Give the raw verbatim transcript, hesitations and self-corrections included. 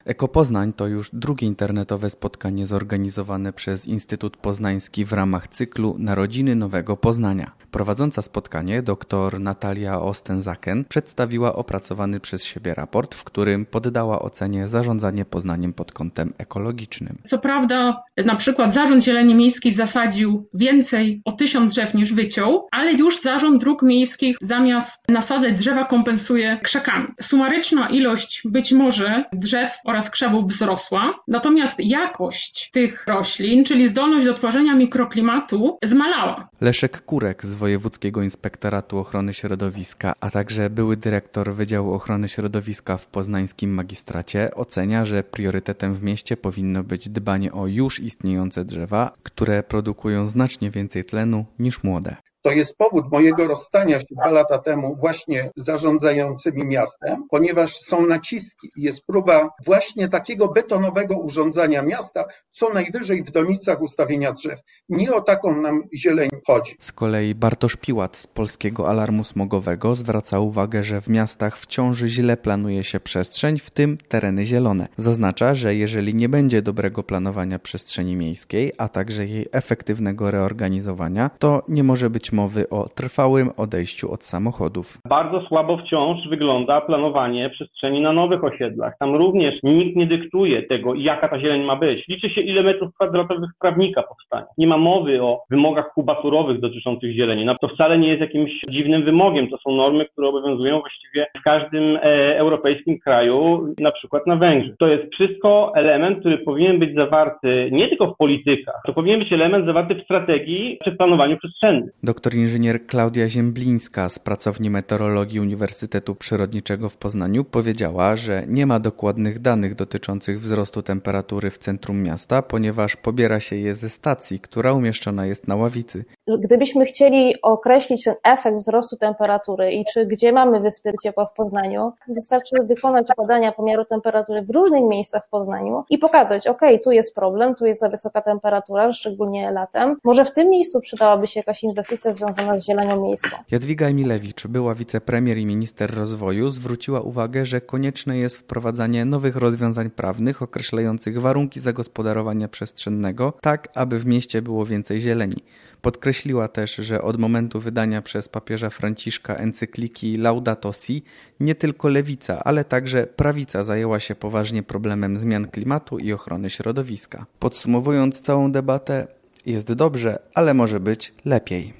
Ekopoznań to już drugie internetowe spotkanie zorganizowane przez Instytut Poznański w ramach cyklu Narodziny Nowego Poznania. Prowadząca spotkanie dr Natalia Ostenzaken przedstawiła opracowany przez siebie raport, w którym poddała ocenie zarządzanie Poznaniem pod kątem ekologicznym. Co prawda na przykład Zarząd Zieleni Miejskiej zasadził więcej o tysiąc drzew niż wyciął, ale już Zarząd Dróg Miejskich zamiast nasadzać drzewa kompensuje krzakami. Sumaryczna ilość być może drzew oraz krzewów wzrosła, natomiast jakość tych roślin, czyli zdolność do tworzenia mikroklimatu, zmalała. Leszek Kurek z Wojewódzkiego Inspektoratu Ochrony Środowiska, a także były dyrektor Wydziału Ochrony Środowiska w poznańskim magistracie ocenia, że priorytetem w mieście powinno być dbanie o już istniejące drzewa, które produkują znacznie więcej tlenu niż młode. To jest powód mojego rozstania się dwa lata temu właśnie z zarządzającymi miastem, ponieważ są naciski i jest próba właśnie takiego betonowego urządzania miasta, co najwyżej w donicach ustawienia drzew. Nie o taką nam zieleń chodzi. Z kolei Bartosz Piłat z Polskiego Alarmu Smogowego zwraca uwagę, że w miastach wciąż źle planuje się przestrzeń, w tym tereny zielone. Zaznacza, że jeżeli nie będzie dobrego planowania przestrzeni miejskiej, a także jej efektywnego reorganizowania, to nie może być mowy o trwałym odejściu od samochodów. Bardzo słabo wciąż wygląda planowanie przestrzeni na nowych osiedlach. Tam również nikt nie dyktuje tego, jaka ta zieleń ma być. Liczy się, ile metrów kwadratowych trawnika powstanie. Nie ma mowy o wymogach kubaturowych dotyczących zieleni. No, to wcale nie jest jakimś dziwnym wymogiem. To są normy, które obowiązują właściwie w każdym e, europejskim kraju, na przykład na Węgrzech. To jest wszystko element, który powinien być zawarty nie tylko w politykach. To powinien być element zawarty w strategii przy planowaniu przestrzennym. Doktor inżynier Klaudia Ziemblińska z Pracowni Meteorologii Uniwersytetu Przyrodniczego w Poznaniu powiedziała, że nie ma dokładnych danych dotyczących wzrostu temperatury w centrum miasta, ponieważ pobiera się je ze stacji, która umieszczona jest na Ławicy. Gdybyśmy chcieli określić ten efekt wzrostu temperatury i czy gdzie mamy wyspy ciepła w Poznaniu, wystarczy wykonać badania pomiaru temperatury w różnych miejscach w Poznaniu i pokazać, ok, tu jest problem, tu jest za wysoka temperatura, szczególnie latem. Może w tym miejscu przydałaby się jakaś inwestycja związana z zielenią miejską. Jadwiga Emilewicz, była wicepremier i minister rozwoju, zwróciła uwagę, że konieczne jest wprowadzanie nowych rozwiązań prawnych określających warunki zagospodarowania przestrzennego, tak aby w mieście było więcej zieleni. Podkreśliła też, że od momentu wydania przez papieża Franciszka encykliki Laudato Si nie tylko lewica, ale także prawica zajęła się poważnie problemem zmian klimatu i ochrony środowiska. Podsumowując całą debatę, jest dobrze, ale może być lepiej.